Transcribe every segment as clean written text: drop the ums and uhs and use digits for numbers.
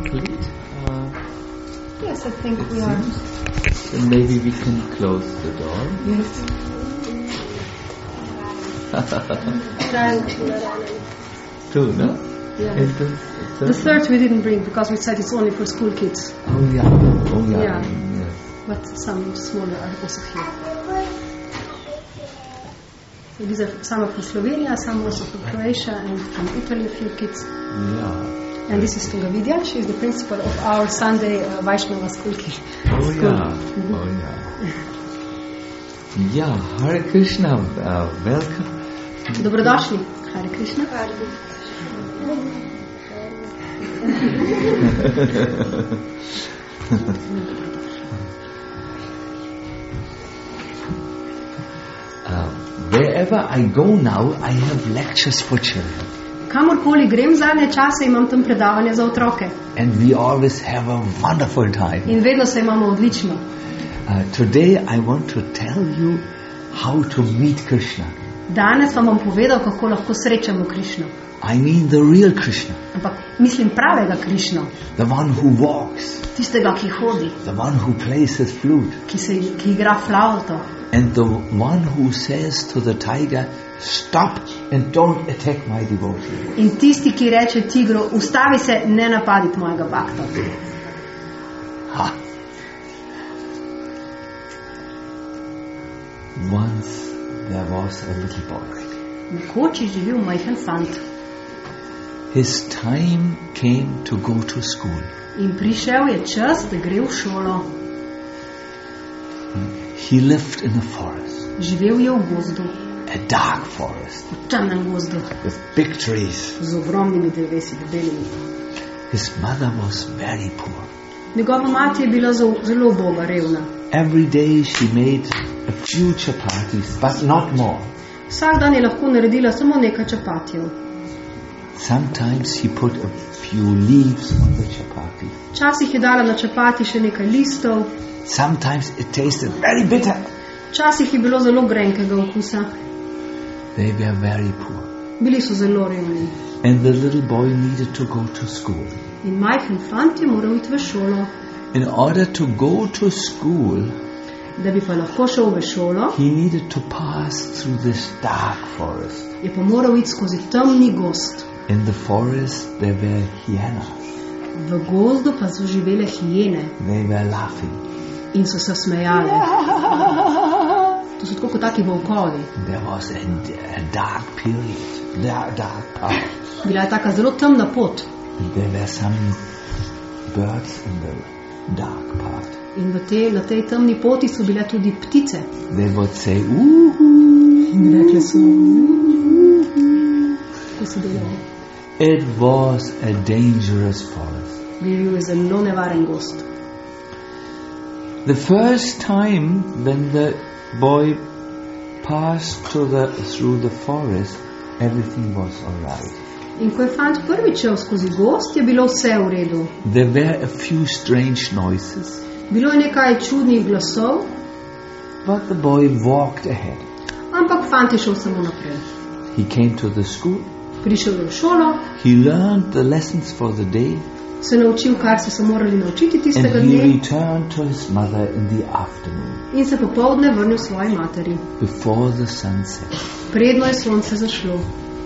complete? Yes, I think we are. Then maybe we can close the door. Yes. Two, no? Yeah. The The third we didn't bring because we said it's only for school kids. Oh yeah. Yeah. Yes. But some smaller are also here. So these are some are from Slovenia, some also from Croatia, and from Italy, a few kids. Yeah. And this is Tungavidya. She is the principal of our Sunday Vaishnava school. Oh yeah. Oh yeah. Yeah. Hare Krishna. Welcome. Dobrodošli. Hare Krishna. Wherever I go now, I have lectures for children. Kamorkoli grem zadnje čase, imam tam predavanja za otroke. And we always have a wonderful time. In vedno se imamo odlično. Today I want to tell you how to meet Krishna. Danes vam bom povedal, kako lahko srečamo Krišno. I mean the real Krishna. Ampak mislim pravega Krišno. The one who walks. Tistega, ki hodi. The one who plays his flute. Ki igra flavto. And the one who says to the tiger, stop and don't attack my devotee. In tisti, ki reče tigru, ustavi se, ne napaditi mojega bakta. Ha. Once there was a little boy. Nekoč je živel majhen fant. His time came to go to school. In prišel je čas, da gre v šolo. He lived in a forest. Živel je v gozdu. A dark forest. V temnem gozdu. With big trees. Z ogromnimi drevesi, debelimi. His mother was very poor. Njegova mati je bila zelo uboga, revna. Every day she made a few chapatis, but not more. Vsak dan je lahko naredila samo nekaj čapatijev. Sometimes he put a few leaves on the chapati. Včasih je dala na čapati še nekaj listov. Sometimes it tasted very bitter. Včasih je bilo zelo grenkega okusa. They were very poor. Bili so zelo revni. And the little boy needed to go to school. In majhen fant je moral iti v šolo. In order to go to school, da bi pa lahko šel v šolo, he needed to pass through this dark forest. Je pa moral iti skozi temni gozd. In the forest there were hyenas. V gozdu pa so živele hijene. They were laughing. In so se smejale. To so tako kot taki volkovi. There was a dark period, dark path. Bila je taka zelo temna pot. And there were some birds in the dark path. In na tej temni poti so bile tudi ptice. They would say, "Ooh." In rekle so, ko so delali. It was a dangerous forest. Bil je zelo nevaren gozd. The first time when the boy passed through the forest, everything was all right. In ko je fant prvič šel skozi gozd, je bilo vse v redu. There were a few strange noises. Bilo je nekaj čudnih glasov. But the boy walked ahead. Ampak fant je šel samo naprej. He came to the school. Prišel je v šolo. He learned the lessons for the day. Se naučil, kar so se morali naučiti tistega dne. And he dne. returned to his mother in the afternoon. In se popoldne vrnil svoji materi. Before the sun set. Predno je sonce zašlo.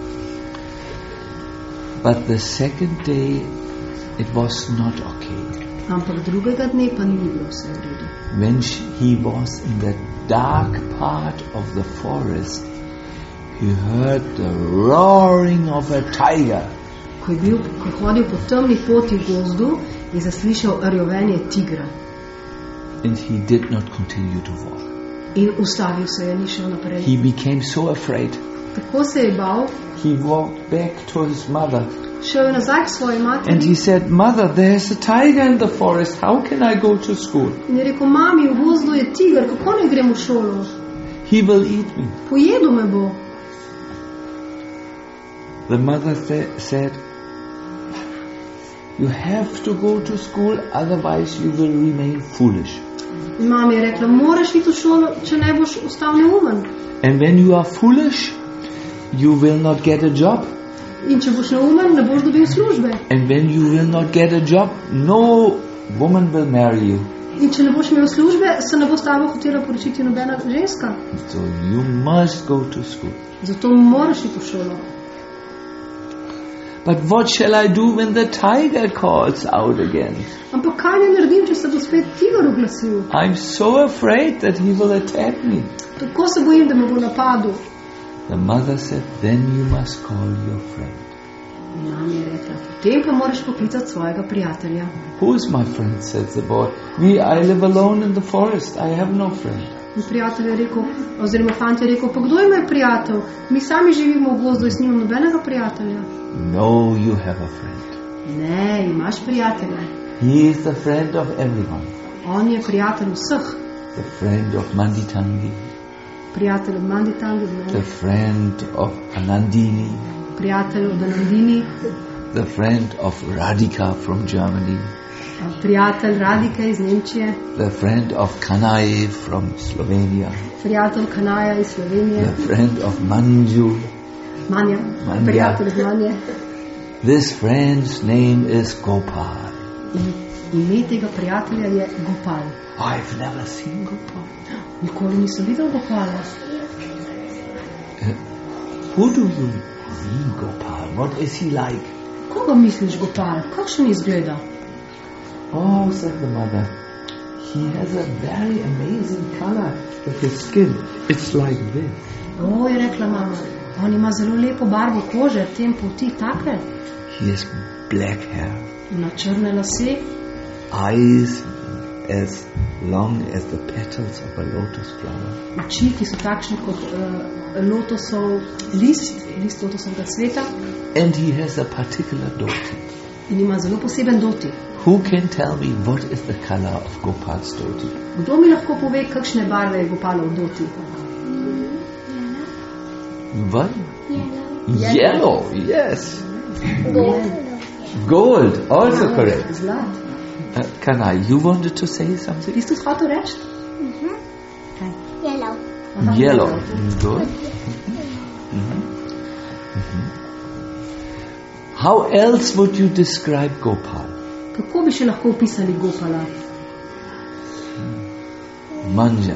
But the second day it was not okay. Ampak drugega dne pa ni bilo vse v redu. When he was in the dark part of the forest, he heard the roaring of a tiger. Ko je hodil po temni poti v gozdu, je zaslišal rjovenje tigra. And he did not continue to walk. In ustavil se je, ni šel naprej. He became so afraid. Tako se je bal. He walked back to his mother. Šel je nazaj k svoji materi. And he said, "Mother, there's a tiger in the forest. How can I go to school?" In je rekel, mami, v gozdu je tiger, kako ne grem v šolo? He will eat me. Pojedel me bo. The mother said, "You have to go to school, otherwise you will remain foolish." In mama je rekla, moraš iti v šolo, če ne boš ostal neumen. And when you are foolish, you will not get a job. In če boš neumen, ne boš dobil službe. And when you will not get a job, no woman will marry you. In če ne boš imel službe, se ne bo s tabo hotela poročiti nobena ženska. So you must go to school. Zato moraš iti v šolo. But what shall I do when the tiger calls out again? Ampak kaj ne naredim, če se bo spet tiger oglasil? I'm so afraid that he will attack me. Tako se bojim, da me bo napadel. The mother said, then you must call your friend. Mama je rekla, potem pa moraš poklicati svojega prijatelja. Who's my friend, said the boy. I live alone in the forest. I have no friend. In prijatelj je rekel, oziroma fant je rekel, pa kdo ima prijatelj? Mi sami živimo v gozdu in s nimam nobenega prijatelja. No, you have a friend. Ne, imaš prijatelja. He is the friend of everyone. On je prijatelj vseh. The friend of Manditangi. Prijatelj od Manditangi. The friend of Anandini. Prijatelj od Anandini. The friend of Radhika from Germany. Prijatelj Radhike iz Nemčije. The friend of Kanai from Slovenia. Prijatelj Kanaja iz Slovenije. The friend of Manju. Manja. Prijatelj od Manje. This friend's name is Gopal. Ime tega prijatelja je Gopal. I've never seen Gopal. Nikoli nisem videl Gopala. Who do you mean Gopal? What is he like? Koga misliš Gopal? Kakšen izgleda? Oh, said the mother, he has a very amazing color of his skin. It's like this. Oh, je rekla mama, on ima zelo lepo barvo kože, tem polti take. He has black hair. Ima črne lase. Eyes as long as the petals of a lotus flower. Oči, ki so takšne kot lotosov list lotosovega cveta. And he has a particular doti. In ima zelo poseben doti. Who can tell me what is the color of Gopal's doti? Kdo mi lahko pove, kakšne barve je Gopalov doti? What? Yellow, yes. Gold, also correct. Zlat. Kanai, you wanted to say something? Ti si to hotel reči? Kaj? Yellow. Aha, Yellow, good. How else would you describe Gopal? Kako bi še lahko opisali Gopala? Manja.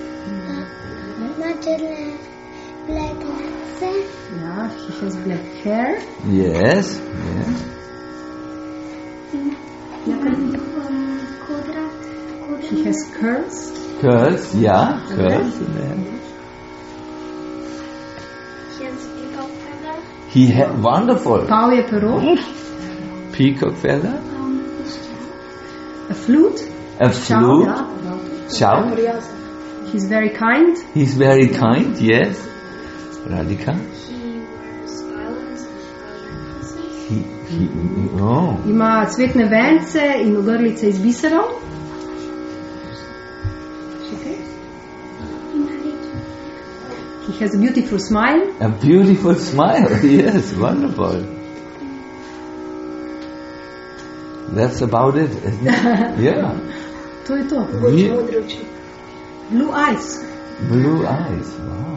Black hair. Ja, he has black hair. Yes, yes. He has curls. Curls, yeah, curls. He had wonderful. Pav je pero. Peacock feather. A flute. A flute. Chow. He's very kind. He's very kind, yes. Radhika. Oh. Ima cvetne vence in ogrlice iz biserov. He has a beautiful smile. A beautiful smile, yes, wonderful. That's about it, isn't it? Yeah. To je to. Blue eyes. Blue eyes, wow.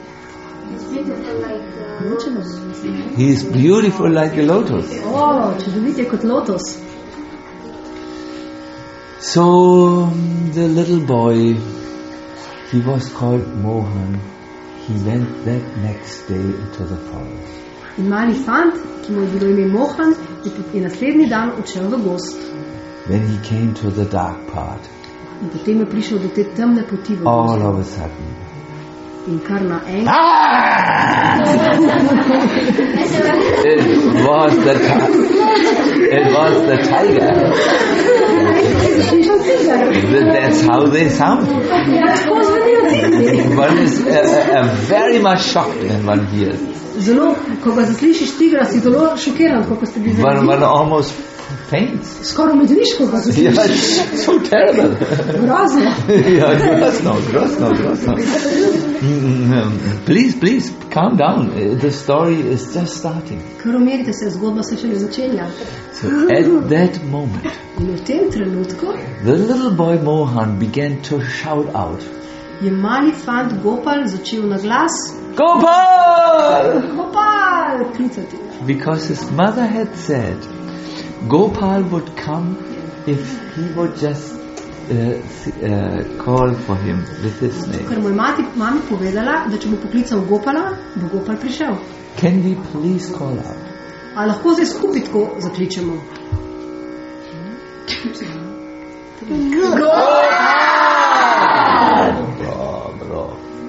He's beautiful like a lotus. Oh, čudovit je kot lotus. So, the little boy, he was called Mohan. He went that next day into the forest. In mali fant, ki mu je bilo ime Mohan, je naslednji dan odšel v gozd. When he came to the dark part, In potem je prišel do te temne poti v all gozdu. of a sudden, In kar na en. it was the tiger. That's how they sound. One is very much shocked when one hears. Zelo, ko ga zaslišiš tigra, si zelo šokiran, kako ste bili One almost faints. Skoraj medviš, ko ga Yeah, zaslišiš. it's so terrible. Grozno. Yeah, grossno. Please, calm down. The story is just starting. Kar umirite se, zgodba se šele začenja. So at that moment, In v tem trenutku the little boy Mohan began to shout out, je mali fant Gopal začel na glas: Gopal! Gopal! Gopal klicati. Because his mother had said Gopal would come if he would just call for him with his name. Ker mu je mami povedala, da če bo poklical Gopala, bo Gopal prišel. Can we please call out? A lahko zdaj skupaj tako zakličemo? Bro.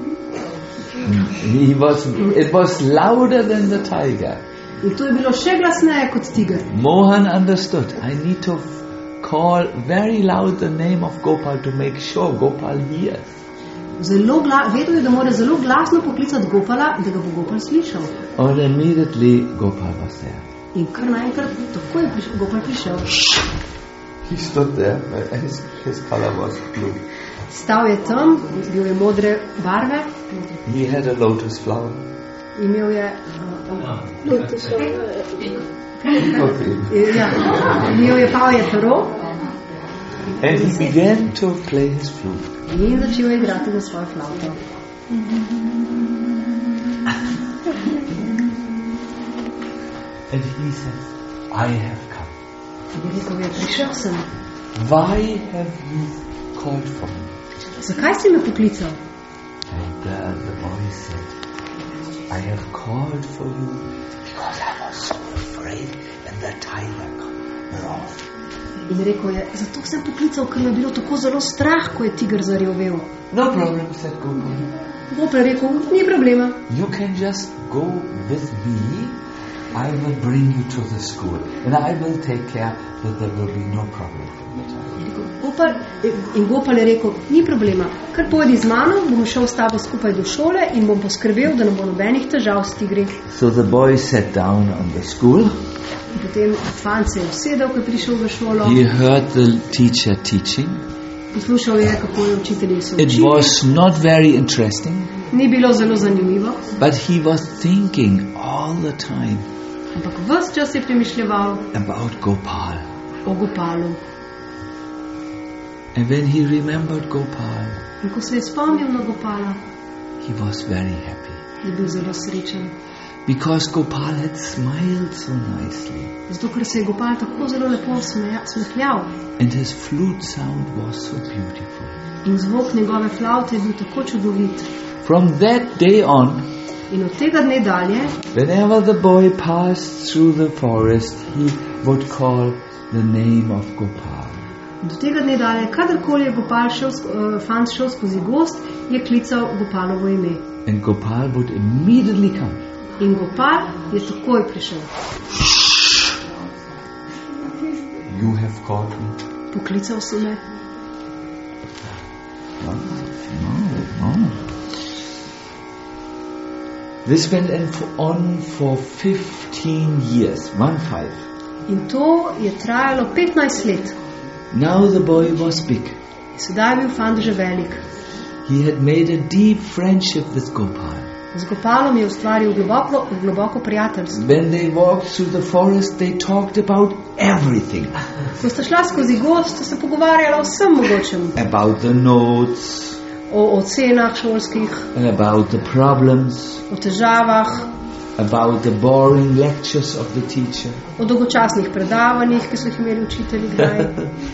It was louder than the tiger. In to je bilo še glasneje kot tiger. Mohan understood. I need to call very loud the name of Gopal to make sure Gopal hears. Vedel je, da mora zelo glasno poklicati Gopala, da ga bo Gopal slišal. And immediately Gopal was there. In kar naenkrat tako je Gopal prišel. He stood there. His color was blue. Stal je tam, bil je modre barve. He had a lotus flower. Imel je imel je pavje pero. And he began to play his flute. In začel je igrati na svojo flavto. And he said, I have come. In rekel je, prišel sem. Why have you called for me? Zakaj si me poklical? And the boy said, I have called for you because I was so afraid when the tiger roared. In rekel je, zato sem poklical, ker me je bilo tako zelo strah, ko je tiger zarjovel. No problem, said Gopal. Gopal je rekel, ni problema. You can just go with me. I will bring you to the school and I will take care that there will be no problem from the tiger. In Gopal je rekel, ni problema, kar pojdi z mano, bom šel s tabo skupaj do šole in bom poskrbel, da ne bo nobenih težav s tigri. So the boy sat down on the school. In potem fant se je usedel, ko je prišel v šolo. He heard the teacher teaching. Poslušal je, kako je učitelji so učili. It was not very interesting. Ni bilo zelo zanimivo. But he was thinking all the time. Ampak ves čas je premišljeval about Gopal. O Gopalu. And when he remembered Gopal, in ko se je spomnil na Gopala, he was very happy. Je bil zelo srečen. Because Gopal had smiled so nicely. Zato, ker se je Gopal tako zelo lepo smehljal. And his flute sound was so beautiful. In zvok njegove flavte je bil tako čudovit. From that day on, in od tega dne dalje, whenever the boy passed through the forest, he would call the name of Gopal. Do tega dne dalje, kadarkoli je fant šel skozi gozd, je klical Gopalovo ime. And Gopal would immediately come. In Gopal je takoj prišel. You have called me. Poklical si me. No. This went on for 15 years, 15. In to je trajalo 15 let. Now the boy was big. Sedaj je bil fant že velik. He had made a deep friendship with Gopal. Z Gopalom je ustvaril globoko prijateljstvo. When they walked through the forest, they talked about everything. Ko sta šla skozi gozd, sta se pogovarjala o vsem mogočem. About the notes. O ocenah šolskih. About the problems. O težavah. About the boring lectures of the teacher. O dolgočasnih predavanjih, ki so jih imeli učitelji kdaj.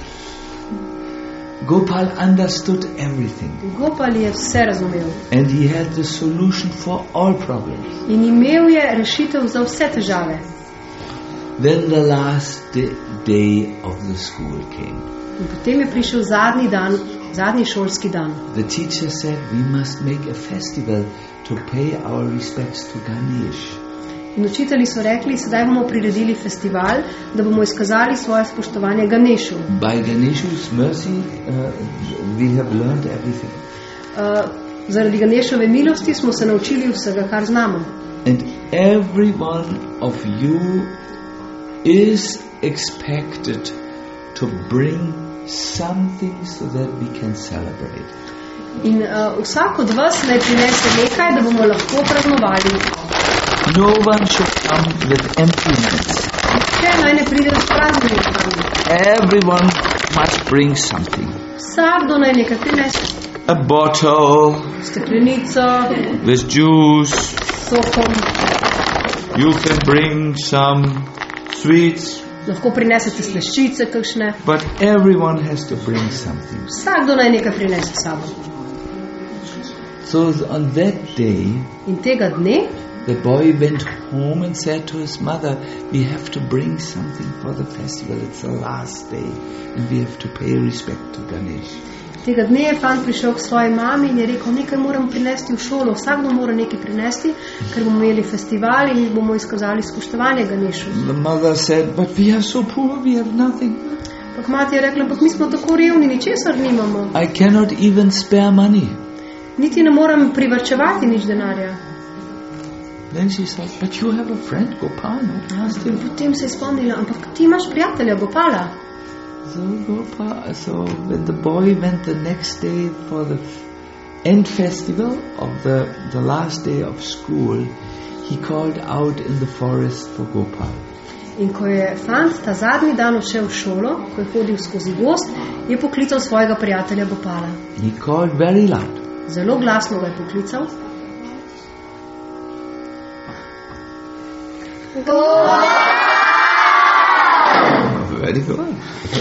Gopal understood everything. Gopal je vse razumel. And he had the solution for all problems. In imel je rešitev za vse težave. Then the last day of the school came. In potem je prišel zadnji šolski dan. The teacher said we must make a festival to pay our respects to Ganesh. In učitelji so rekli, sedaj bomo priredili festival, da bomo izkazali svoje spoštovanje Ganeshu. By Ganeshu's mercy, we have learned everything. Zaradi Ganeshove milosti smo se naučili vsega, kar znamo. And every one of you is expected to bring something so that we can celebrate. In vsak od vas naj prinese nekaj, da bomo lahko praznovali. No one should come with empty hands. Nihče naj ne pride s praznimi rokami. Everyone must bring something. Vsakdo naj nekaj prinese. A bottle. Steklenico. With juice. Sokom. You can bring some sweets, Lahko prinesete sleščice kakšne. but everyone has to bring something. Vsakdo naj nekaj prinese s sabo. So on that day, In tega dne the boy went home and said to his mother, we have to bring something for the festival. It's the last day and we have to pay respect to Ganesh. Tega dne je fant prišel k svoji mami in je rekel, nekaj moram prinesti v šolo, vsakdo mora nekaj prinesti, ker bomo imeli festival in bomo izkazali spoštovanje Ganešu. The mother said, but we are so poor, we have nothing. Ampak mati je rekla, ampak mi smo tako revni, ničesar nimamo. I cannot even spare money. Niti ne morem privarčevati nič denarja. Then she said, but you have a friend, Gopal, no? Asked him. Potem se je spomnila, ampak ti imaš prijatelja Gopala. So when the boy went the next day for the end festival of the last day of school, he called out in the forest for Gopal. In ko je fant ta zadnji dan odšel v šolo, ko je hodil skozi gozd, je poklical svojega prijatelja Gopala. He called very loud. Zelo glasno ga je poklical. Very good.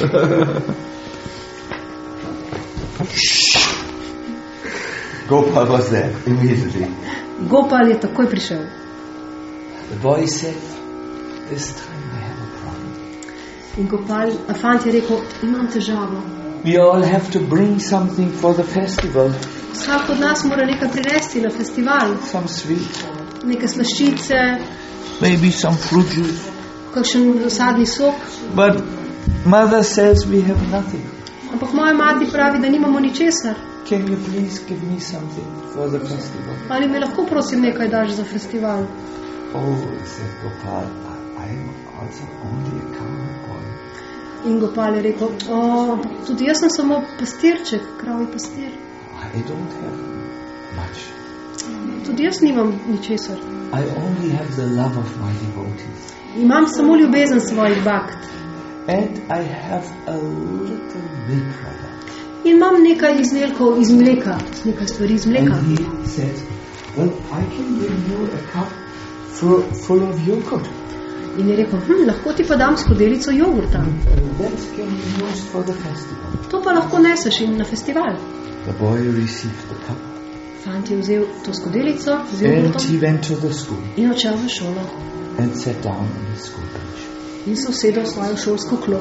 Gopal was there immediately. Gopal je takoj prišel. The boy said, this time I have a problem. In fant je rekel, imam težavo. We all have to bring something for the festival. Vsak od nas mora nekaj prinesti na festival. Some sweet, Neke slaščice, Maybe some fruit juice. kakšen sadni sok. But mother says we have nothing. Ampak moja mati pravi, da nimamo ničesar. can you please give me something for the festival? Ali mi lahko prosim nekaj daš za festival? Oh, said Gopal, I am also only a cowherd boy. In Gopal je rekel, tudi jaz sem samo pastirček, kravji pastir. I don't have much. Tudi jaz nimam ničesar. I only have the love of my devotees. Imam samo ljubezen svojih bakt. And I have a little milk product. In imam nekaj izdelkov iz mleka, nekaj stvari iz mleka. And he said, well, I can give you a cup full of yogurt. In je rekel, lahko ti pa dam skodelico jogurta. That can be used for the festival. To pa lahko neseš in na festival. The boy received the cup. Fant je vzel to skodelico z And jogurtom he went to the school in odšel v šolo. and sat down on the school bench. In se usedel v svojo šolsko klop.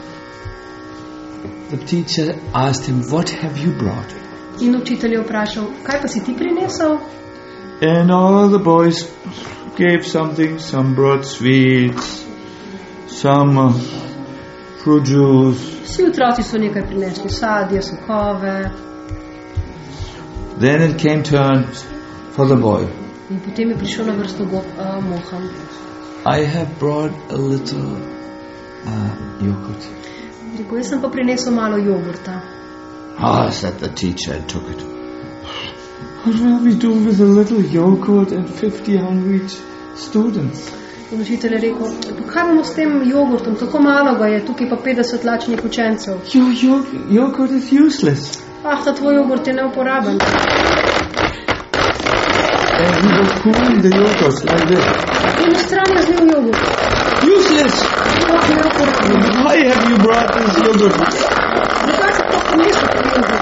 The teacher asked him, what have you brought? In učitelj je vprašal, kaj pa si ti prinesel? And all the boys gave something. Some brought sweets, some fruit juice. Vsi otroci so nekaj prinesli, sadje, sokove. Then it came turn for the boy. In potem je prišel na vrsto Mohan. I have brought a little yogurt. Rekel, jaz sem pa prinesel malo jogurta. Said the teacher and took it. What will we do with a little yogurt and 50 hungry students? In učitelj je rekel, pa kaj bomo s tem jogurtom, tako malo ga je, tukaj pa 50 lačnih učencev. Your yogurt is useless. Ta tvoj jogurt je neuporaben. And he was pouring the yogurt like this. In v stran je zlil jogurt. Useless! Neuporaben. Why have you brought this yogurt? Zakaj si to prinesel ta jogurt?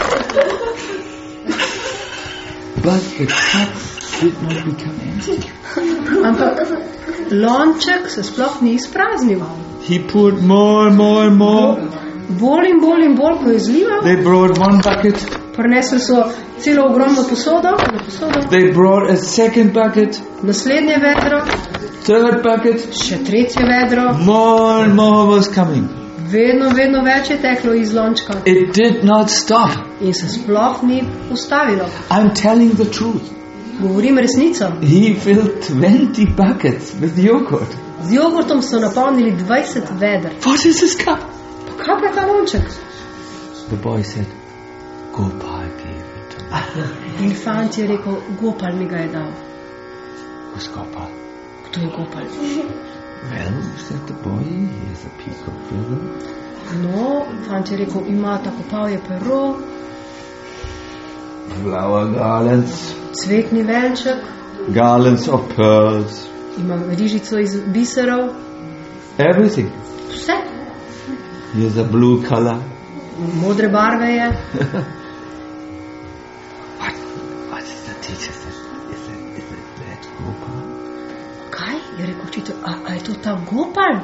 But the cup did not become empty. Ampak lonček se sploh ni izpraznil. He poured more and more and more. Bolj in bolj in bolj, ko je zlival, They brought one bucket. prinesli so celo ogromno posodo, They brought a second bucket, naslednje vedro, third bucket. še tretje vedro, More and more was coming. vedno več je teklo iz lončka It did not stop. in se sploh ni ustavilo. I'm telling the truth. Govorim resnico. He filled 20 buckets with yogurt. Z jogurtom so napolnili 20 veder. What is this cup? Pa kaj pa je ta lonček? The boy said, Gopal gave it to me. In fant je rekel, Gopal mi ga je dal. Who's Gopal? Kdo je Gopal? Well, said the boy, he has a peacock feather. No, fant je rekel, ima tako pavje pero, Flower garlands, cvetni venček, garlands of pearls. Ima rižico iz biserov. Everything. Vse. Here's a blue color. Modre barve je. What is the teacher said? Is it that Gopal? Kaj? Je rekel učitelj, a je to ta Gopal?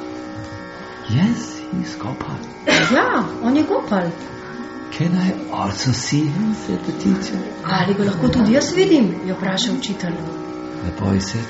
Yes, he's Gopal. Ja, on je Gopal. Can I also see him? Said the teacher. Ali ga lahko tudi jaz vidim? Je vprašal učitelj. The boy said,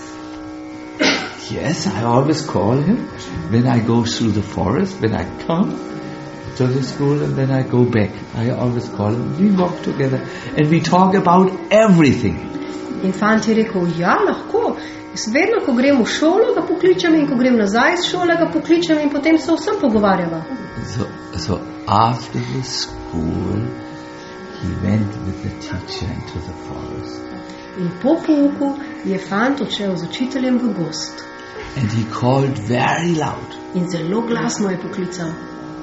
yes, I always call him when I go through the forest, when I come to the school and then I go back. I always call him. We walk together and we talk about everything. In fant je rekel, ja, lahko. Jaz vedno, ko grem v šolo, ga pokličem in ko grem nazaj iz šole, ga pokličem in potem se vsem pogovarjava. So after the school, he went with the teacher into the forest. In po pouku je fant odšel z učiteljem v gozd. And he called very loud. In zelo glasno je poklical.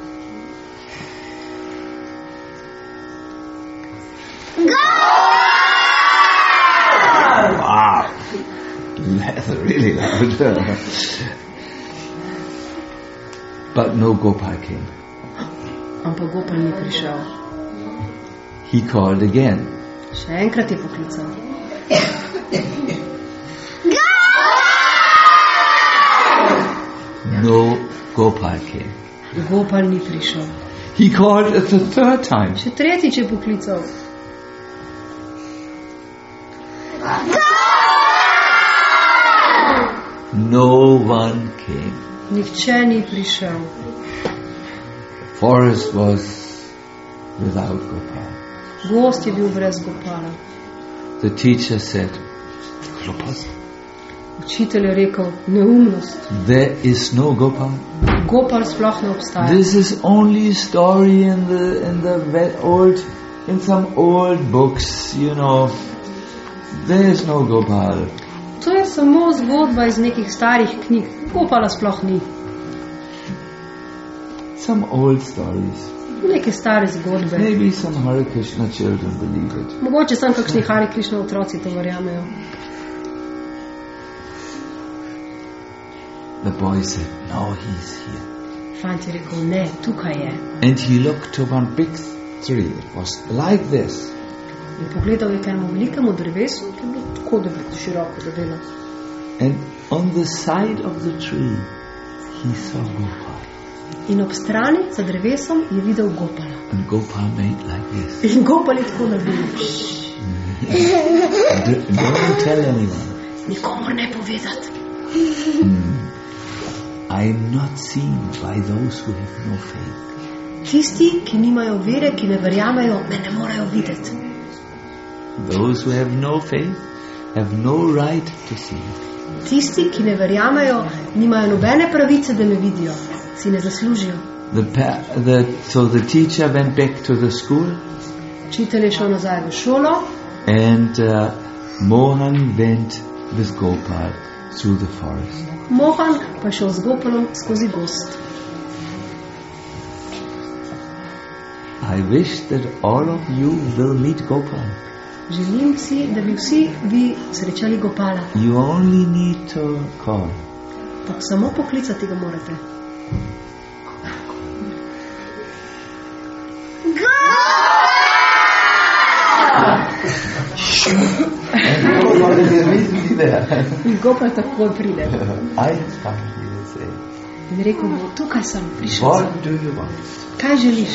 Wow! That's really loud. But no Gopal came. Ampak Gopal ni prišel. He called again. Še enkrat je poklical. No Gopal came. Gopal ni prišel. He called it the third time. Še tretjič je poklical. No one came. Nihče ni prišel. The forest was without Gopal. Gozd je bil brez Gopala. The teacher said, Glupost. Učitelj je rekel, neumnost. There is no Gopal. Gopal sploh ne obstaja. This is only a story in some old books, you know. There is no Gopal. To je samo zgodba iz nekih starih knjig. Gopala sploh ni. Some old stories. Neke stare zgodbe. Maybe some Hare Krishna children believe it. Mogoče sam kakšni Hare Krishna otroci to verjamejo. The boy said, no, he's here. Fant je rekel, ne, tukaj je. And he looked to one big tree. It was like this. In pogledal je k enemu velikemu drevesu, ki je bilo tako široko, debelo. And on the side of the tree, he saw Gopal. In ob strani, za drevesom, je videl Gopala. And Gopal made like this. In Gopal je tako naredil. Don't tell anyone. Nikomor ne povedati. I'm not seen by those who have no faith. Tisti, ki nimajo vere, ki ne verjamejo, me ne morejo videti. Those who have no faith have no right to see. Tisti, ki ne verjamejo, nimajo nobene pravice, da me vidijo. Si ne zaslužijo. So the teacher went back to the school. Učitelj je šel nazaj v šolo. And Mohan went with Gopal through the forest. Mohan pa je šel z Gopalom skozi gozd. I wish that all of you will meet Gopal. Želim si, da bi vsi vi srečali Gopala. You only need to call. Pa samo poklicati ga morate. In Gopal takoj pride. In rekel bo, tukaj sem, prišel sem. What do you want? Kaj želiš?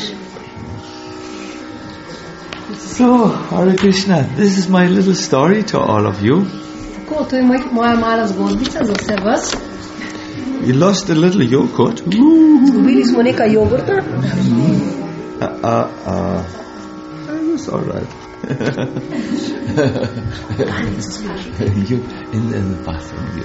So, Hare Krishna, this is my little story to all of you. Tako, to je moja mala zgodbica za vse vas. We lost a little yogurt. Zgubili smo nekaj jogurta. It was all right. You in the bathroom.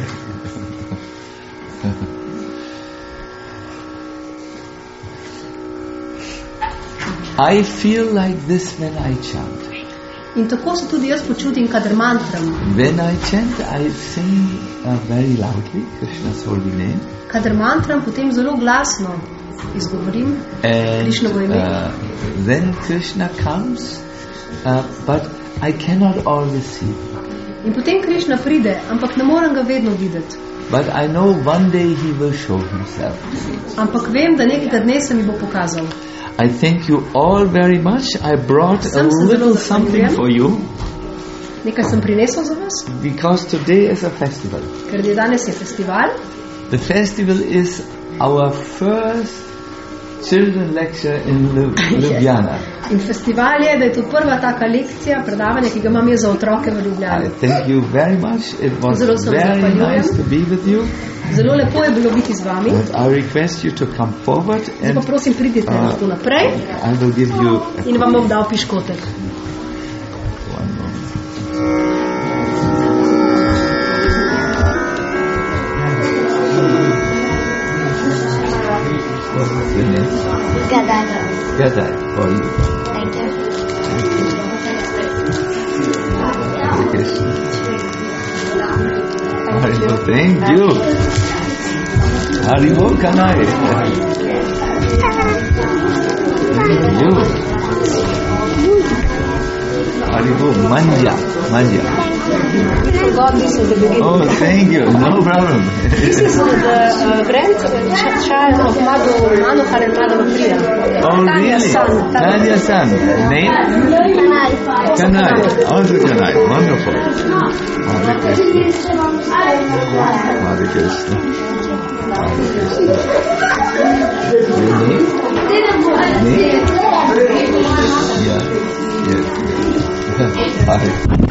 I feel like this when I chant. In tako se tudi jaz počutim, kadar mantram. When I chant, I sing very loudly Krishna's holy name. Kadar mantram, potem zelo glasno izgovorim Krishnovo ime. Then Krishna comes, but I cannot always see. In potem Krišna pride, ampak ne morem ga vedno videti. But I know one day he will show himself to me. Ampak vem, da nekega dne se mi bo pokazal. I thank you all very much. I brought a little something for you. Nekaj sem prinesel za vas. Because today is a festival. Ker danes je festival. The festival is our first children lecture in Ljubljana. In festival je, da je to prva taka lekcija, predavanje, ki ga imam jaz za otroke v Ljubljani. Thank you very much. It was very nice to be with you. Zelo lepo je bilo biti z vami. But I request you to come forward and pa prosim, pridite tu naprej. I will give you in vam bom dal piškotek. One moment. What's your name? Gadai. Gadai, for you. Thank you. Hare Krishna. Haribo, thank you. Haribo, Kanai. Thank you. Haribo, Manja. God, this is the beginning. Oh, thank you. No problem. This is the grandchild of Manohar and Madhava Priya. Oh, really? Tanya-san. Name? Kanai. Also Kanai. Wonderful. Hare Krishna. Hare Krishna. Hare Krishna. Your name? Name? Yeah. Yes. Hare.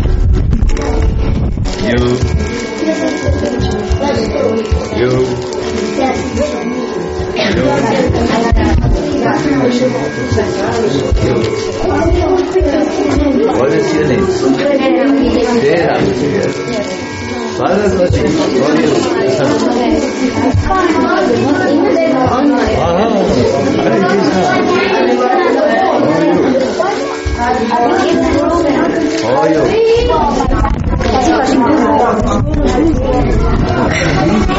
What is your name? Dera. Yes. Bharagwati. What is Hare Krishna.